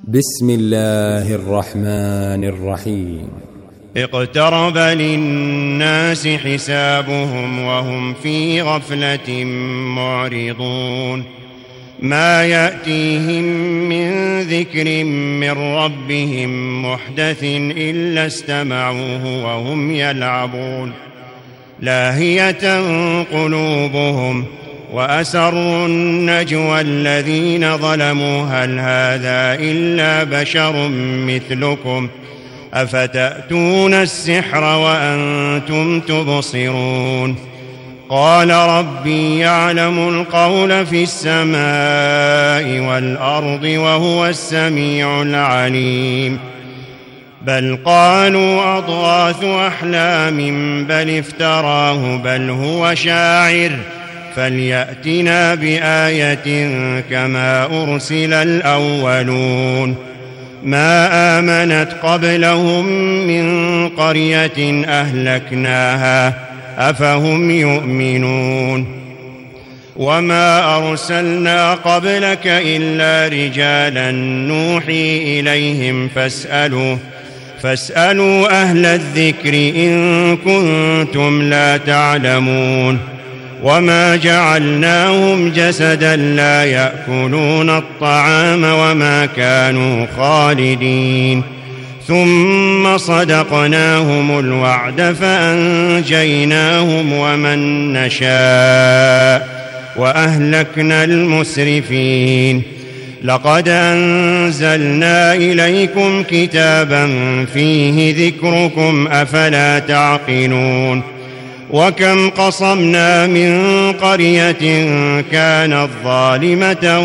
بسم الله الرحمن الرحيم. اقترب للناس حسابهم وهم في غفلة معرضون. ما يأتيهم من ذكر من ربهم محدث إلا استمعوه وهم يلعبون لاهية قلوبهم وأسروا النجوى الذين ظلموا هل هذا إلا بشر مثلكم أفتأتون السحر وأنتم تبصرون. قال ربي يعلم القول في السماء والأرض وهو السميع العليم. بل قالوا أضغاث أحلام بل افتراه بل هو شاعر فليأتنا بآية كما أرسل الأولون. ما آمنت قبلهم من قرية أهلكناها أفهم يؤمنون. وما أرسلنا قبلك إلا رجالا نوحي إليهم فاسألوا أهل الذكر إن كنتم لا تعلمون. وما جعلناهم جسدا لا يأكلون الطعام وما كانوا خالدين. ثم صدقناهم الوعد فأنجيناهم ومن نشاء وأهلكنا المسرفين. لقد أنزلنا إليكم كتابا فيه ذكركم أفلا تعقلون. وكم قصمنا من قرية كانت ظالمة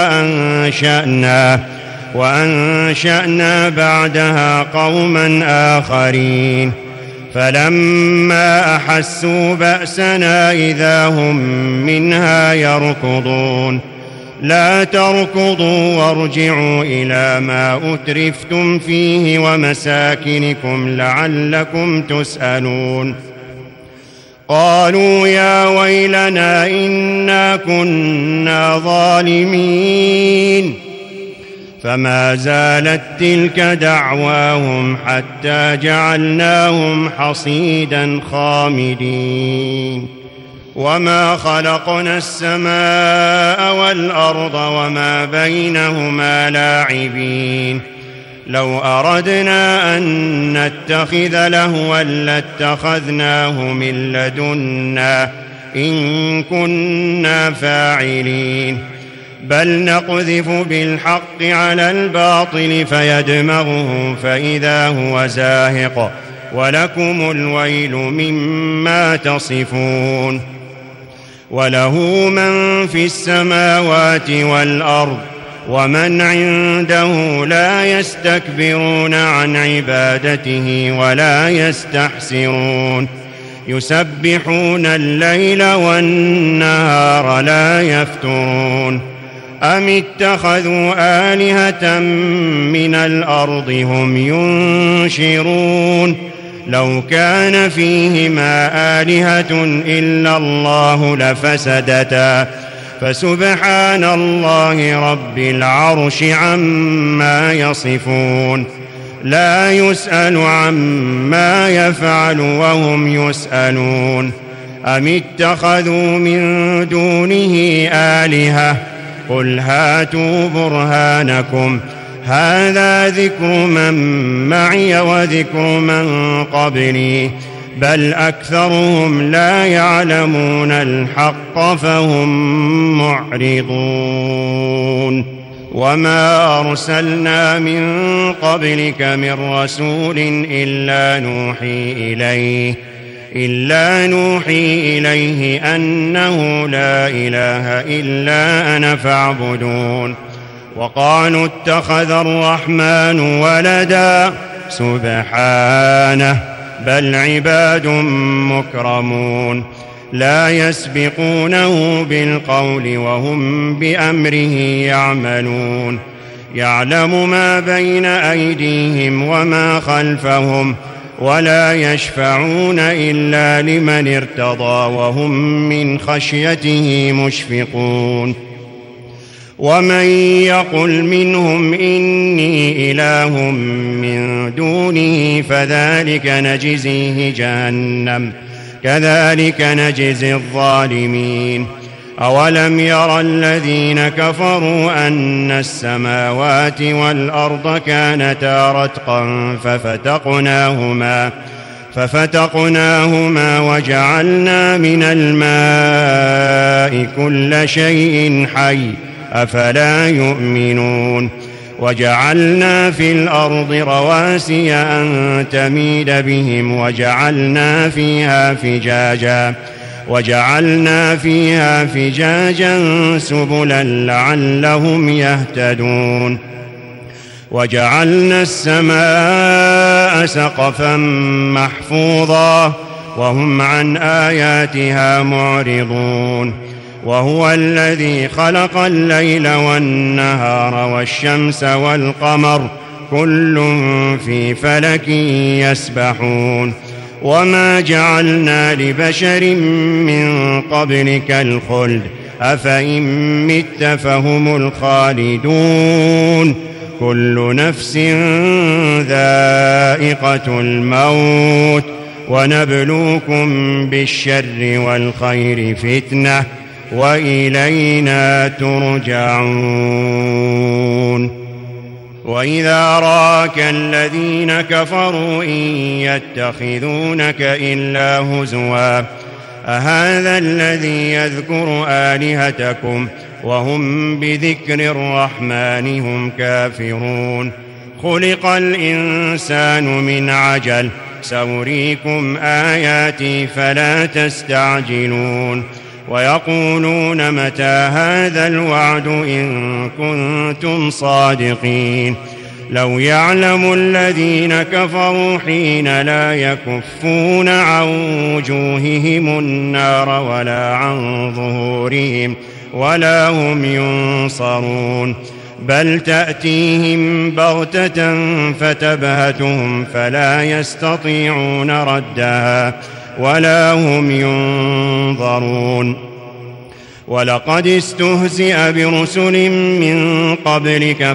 وأنشأنا بعدها قوما آخرين. فلما أحسوا بأسنا إذا هم منها يركضون. لا تركضوا وارجعوا إلى ما أترفتم فيه ومساكنكم لعلكم تسألون. قالوا يا ويلنا إنا كنا ظالمين. فما زالت تلك دعواهم حتى جعلناهم حصيدا خامدين. وما خلقنا السماء والأرض وما بينهما لاعبين. لو أردنا أن نتخذ لهوا لاتخذناه من لدنا إن كنا فاعلين. بل نقذف بالحق على الباطل فيدمغه فإذا هو زاهق ولكم الويل مما تصفون. وله من في السماوات والأرض ومن عنده لا يستكبرون عن عبادته ولا يستحسرون. يسبحون الليل والنهار لا يفترون. أم اتخذوا آلهة من الأرض هم ينشرون. لو كان فيهما آلهة إلا الله لفسدتا فسبحان الله رب العرش عما يصفون. لا يسأل عما يفعل وهم يسألون. أم اتخذوا من دونه آلهة قل هاتوا برهانكم هذا ذكر من معي وذكر من قبلي بل أكثرهم لا يعلمون الحق فهم معرضون. وما أرسلنا من قبلك من رسول إلا نوحي إليه أنه لا إله إلا أنا فاعبدون. وقالوا اتخذ الرحمن ولدا سبحانه بل عباد مكرمون لا يسبقونه بالقول وهم بأمره يعملون. يعلم ما بين أيديهم وما خلفهم ولا يشفعون إلا لمن ارتضى وهم من خشيته مشفقون. ومن يقل منهم إني إله من دونه فذلك نجزيه جهنم كذلك نجزي الظالمين. أولم ير الذين كفروا أن السماوات والأرض كانتا رتقا ففتقناهما وجعلنا من الماء كل شيء حي أفلا يؤمنون. وجعلنا في الأرض رواسي أن تميد بهم وجعلنا فيها فجاجا سبلا لعلهم يهتدون. وجعلنا السماء سقفا محفوظا وهم عن آياتها معرضون. وهو الذي خلق الليل والنهار والشمس والقمر كل في فلك يسبحون. وما جعلنا لبشر من قبلك الخلد أفإن مت فهم الخالدون. كل نفس ذائقة الموت ونبلوكم بالشر والخير فتنة وإلينا ترجعون. وإذا راك الذين كفروا إن يتخذونك إلا هزوا أهذا الذي يذكر آلهتكم وهم بذكر الرحمن هم كافرون. خلق الإنسان من عجل سأريكم آياتي فلا تستعجلون. ويقولون متى هذا الوعد إن كنتم صادقين. لو يعلم الذين كفروا حين لا يكفون عن وجوههم النار ولا عن ظهورهم ولا هم ينصرون. بل تأتيهم بغتة فتبهتهم فلا يستطيعون ردها ولا هم ينظرون. ولقد استهزئ برسل من قبلك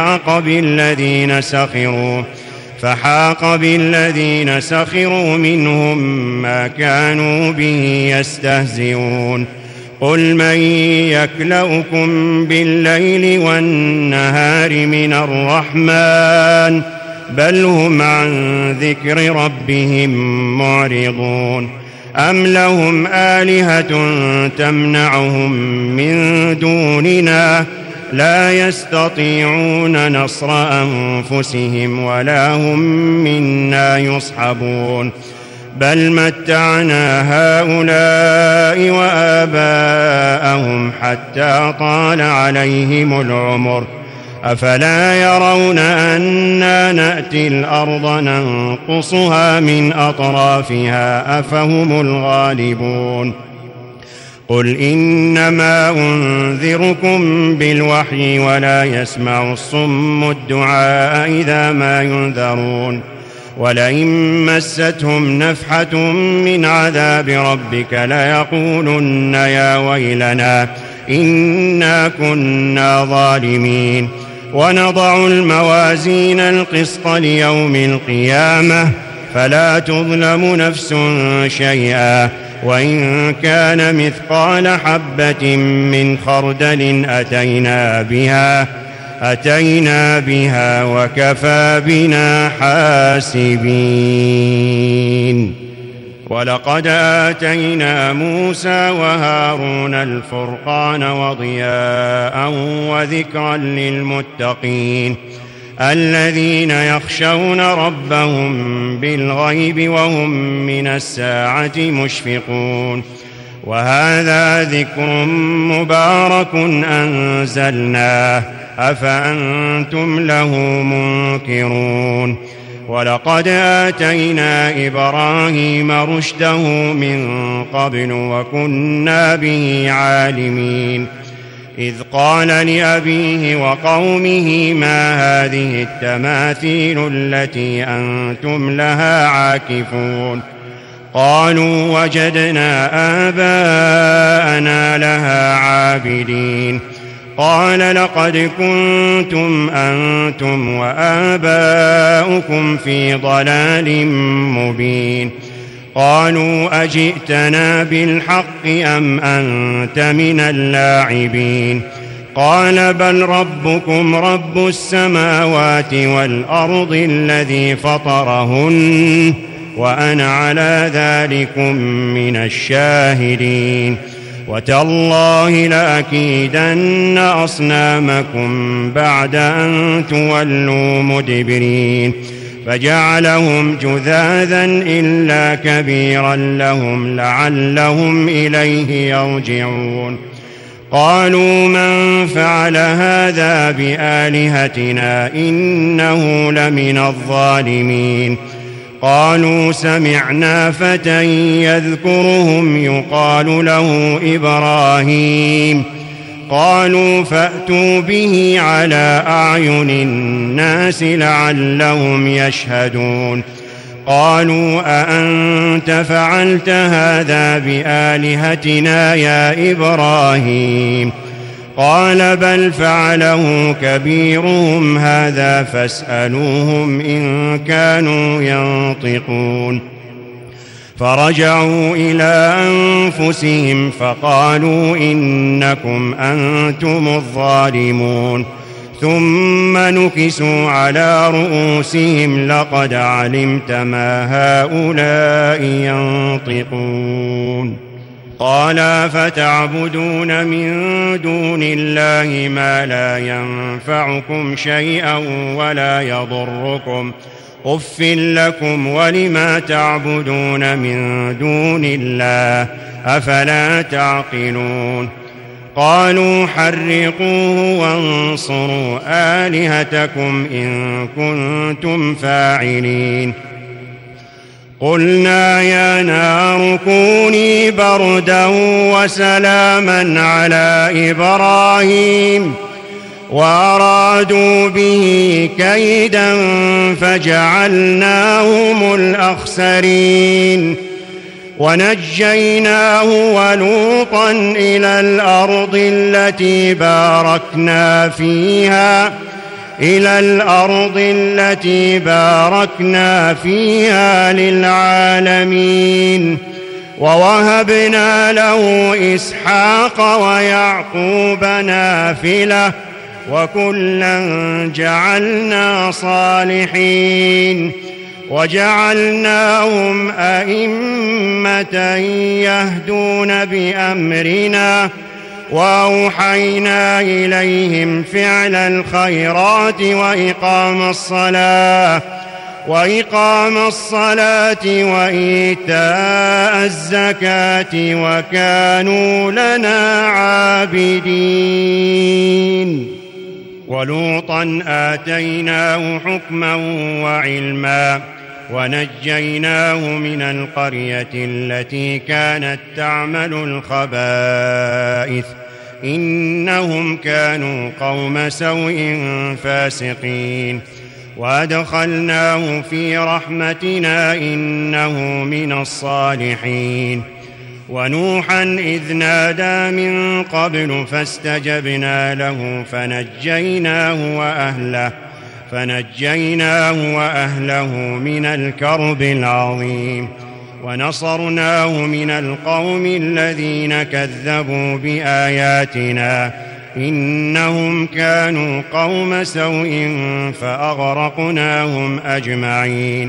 فحاق بالذين سخروا منهم ما كانوا به يستهزئون. قل من يكلؤكم بالليل والنهار من الرحمن بل هم عن ذكر ربهم معرضون. أم لهم آلهة تمنعهم من دوننا لا يستطيعون نصر أنفسهم ولا هم منا يصحبون. بل متعنا هؤلاء وآباءهم حتى طال عليهم العمر أفلا يرون أنا نأتي الأرض ننقصها من أطرافها أفهم الغالبون. قل إنما أنذركم بالوحي ولا يسمع الصم الدعاء إذا ما ينذرون. ولئن مستهم نفحة من عذاب ربك ليقولن يا ويلنا إنا كنا ظالمين. ونضع الموازين القسط ليوم القيامة فلا تظلم نفس شيئا وإن كان مثقال حبة من خردل أتينا بها وكفى بنا حاسبين. ولقد آتينا موسى وهارون الفرقان وضياء وذكرا للمتقين الذين يخشون ربهم بالغيب وهم من الساعة مشفقون. وهذا ذكر مبارك أنزلناه أفأنتم له منكرون. ولقد آتينا إبراهيم رشده من قبل وكنا به عالمين. إذ قال لأبيه وقومه ما هذه التماثيل التي أنتم لها عاكفون. قالوا وجدنا آباءنا لها عابدين. قال لقد كنتم أنتم وآباؤكم في ضلال مبين. قالوا أجئتنا بالحق أم أنت من اللاعبين؟ قال بل ربكم رب السماوات والأرض الذي فطرهن وأنا على ذلكم من الشاهدين. وتالله لأكيدن أصنامكم بعد أن تولوا مدبرين. فجعلهم جذاذا إلا كبيرا لهم لعلهم إليه يرجعون. قالوا من فعل هذا بآلهتنا إنه لمن الظالمين. قالوا سمعنا فتى يذكرهم يقال له إبراهيم. قالوا فأتوا به على أعين الناس لعلهم يشهدون. قالوا أأنت فعلت هذا بآلهتنا يا إبراهيم؟ قال بل فعله كبيرهم هذا فاسألوهم إن كانوا ينطقون. فرجعوا إلى أنفسهم فقالوا إنكم أنتم الظالمون. ثم نكسوا على رؤوسهم لقد علمت ما هؤلاء ينطقون. قال فتعبدون من دون الله ما لا ينفعكم شيئا ولا يضركم أف لكم ولما تعبدون من دون الله أفلا تعقلون. قالوا حرقوه وانصروا آلهتكم إن كنتم فاعلين. قلنا يا نار كوني بردا وسلاما على إبراهيم وأرادوا به كيدا فجعلناهم الأخسرين. ونجيناه ولوطا إلى الأرض التي باركنا فيها للعالمين. ووهبنا له إسحاق ويعقوب نافلة وكلا جعلنا صالحين. وجعلناهم أئمة يهدون بأمرنا وأوحينا إليهم فعل الخيرات وإقام الصلاة وإيتاء الزكاة وكانوا لنا عابدين. ولوطا آتيناه حكما وعلما ونجيناه من القرية التي كانت تعمل الخبائث إنهم كانوا قوم سوء فاسقين. وأدخلناه في رحمتنا إنه من الصالحين. ونوحا إذ نادى من قبل فاستجبنا له فنجيناه وأهله من الكرب العظيم. ونصرناه من القوم الذين كذبوا بآياتنا إنهم كانوا قوم سوء فأغرقناهم أجمعين.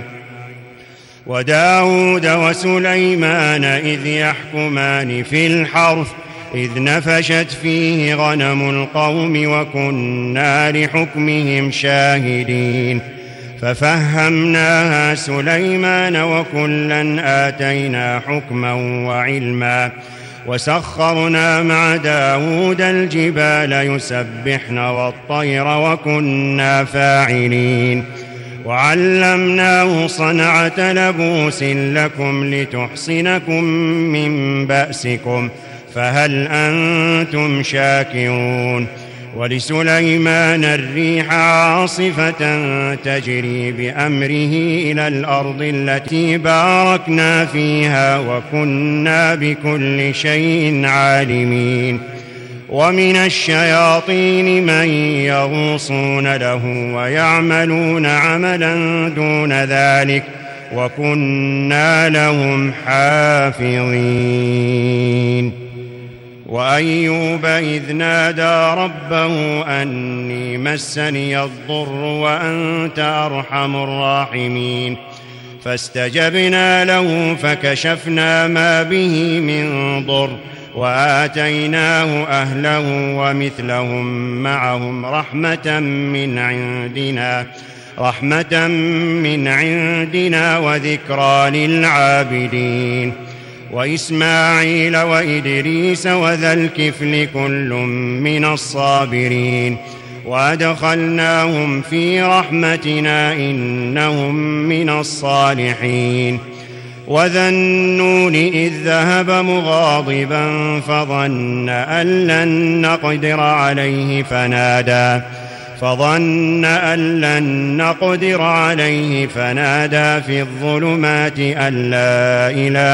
وداود وسليمان إذ يحكمان في الحرث إذ نفشت فيه غنم القوم وكنا لحكمهم شاهدين. ففهمناها سليمان وكلا آتينا حكما وعلما. وسخرنا مع داود الجبال يسبحن والطير وكنا فاعلين. وعلمناه صنعة لبوس لكم لتحصنكم من بأسكم فهل أنتم شاكرون. ولسليمان الريح عاصفة تجري بأمره إلى الأرض التي باركنا فيها وكنا بكل شيء عالمين. ومن الشياطين من يغوصون له ويعملون عملا دون ذلك وكنا لهم حافظين. وأيوب إذ نادى ربه أني مسني الضر وأنت أرحم الراحمين فاستجبنا له فكشفنا ما به من ضر وآتيناه أهله ومثلهم معهم رحمة من عندنا وذكرى للعابدين. وإسماعيل وإدريس وذا الكفل كل من الصابرين وأدخلناهم في رحمتنا إنهم من الصالحين. وذا النون إذ ذهب مغاضبا فظن أن لن نقدر عليه فنادى في الظلمات أن لا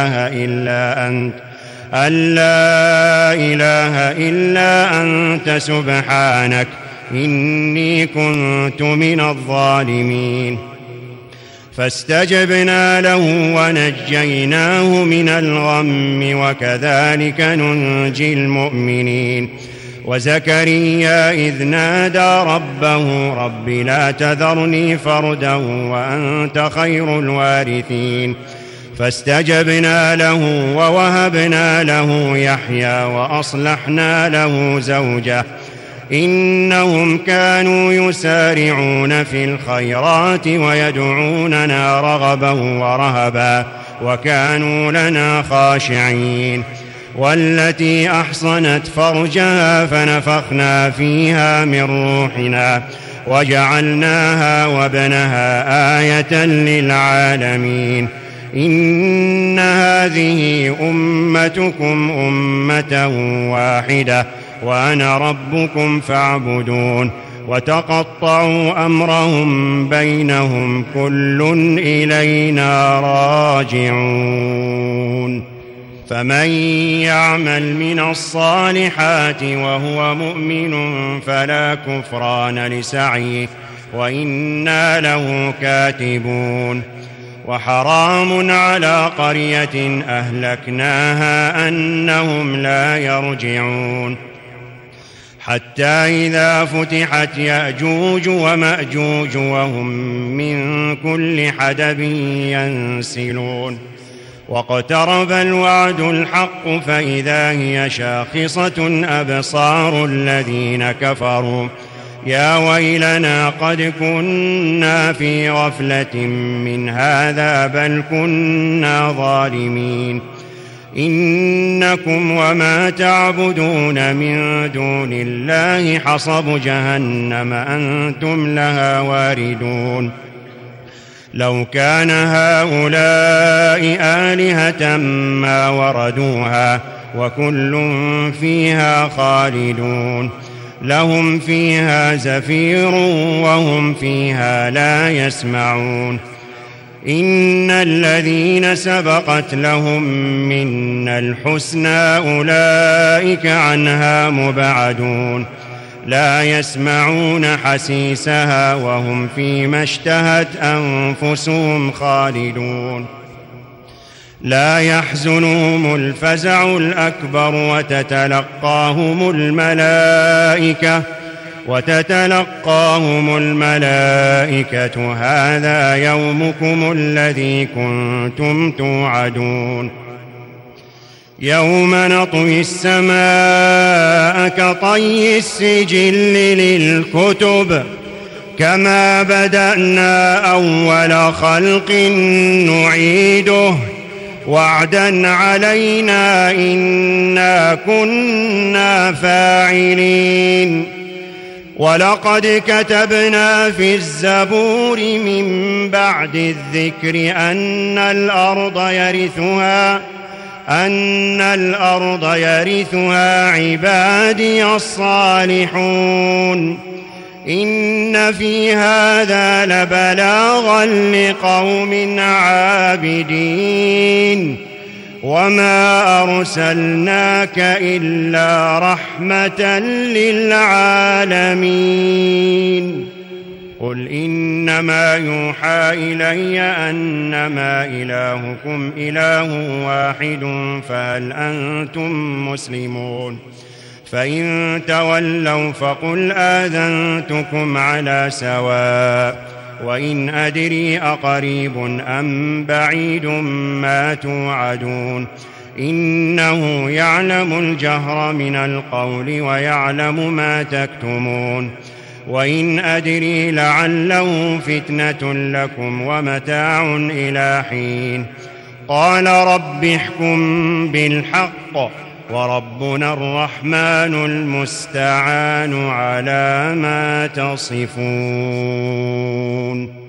إله إلا أنت سبحانك إني كنت من الظالمين. فاستجبنا له ونجيناه من الغم وكذلك ننجي المؤمنين. وزكريا إذ نادى ربه رب لا تذرني فردا وأنت خير الوارثين فاستجبنا له ووهبنا له يحيى وأصلحنا له زوجه إنهم كانوا يسارعون في الخيرات ويدعوننا رغبا ورهبا وكانوا لنا خاشعين. والتي أحصنت فرجها فنفخنا فيها من روحنا وجعلناها وابنها آية للعالمين. إن هذه أمتكم أمة واحدة وأنا ربكم فاعبدون. وتقطعوا أمرهم بينهم كل إلينا راجعون. فمن يعمل من الصالحات وهو مؤمن فلا كفران لسعيه وإنا له كاتبون. وحرام على قرية أهلكناها أنهم لا يرجعون حتى إذا فتحت يأجوج ومأجوج وهم من كل حدب ينسلون. واقترب الوعد الحق فإذا هي شاخصة أبصار الذين كفروا يا ويلنا قد كنا في غفلة من هذا بل كنا ظالمين. إنكم وما تعبدون من دون الله حصب جهنم أنتم لها واردون. لو كان هؤلاء آلهة ما وردوها وكل فيها خالدون. لهم فيها زفير وهم فيها لا يسمعون. إن الذين سبقت لهم منا الحسنى أولئك عنها مبعدون لا يسمعون حسيسها وهم فيما اشتهت أنفسهم خالدون. لا يحزنهم الفزع الأكبر وتتلقاهم الملائكة هذا يومكم الذي كنتم توعدون. يوم نطوي السماء كطي السجل للكتب كما بدأنا أول خلق نعيده وعدا علينا إنا كنا فاعلين. ولقد كتبنا في الزبور من بعد الذكر أن الأرض يرثها عبادي الصالحون. إن في هذا لبلاغا لقوم عابدين. وما أرسلناك إلا رحمة للعالمين قل إنما يوحى إلي أنما إلهكم إله واحد فهل أنتم مسلمون فإن تولوا فقل آذنتكم على سواء وإن أدري أقريب أم بعيد ما توعدون إنه يعلم الجهر من القول ويعلم ما تكتمون وإن أدري لعله فتنة لكم ومتاع إلى حين قال رب احكم بالحق وربنا الرحمن المستعان على ما تصفون.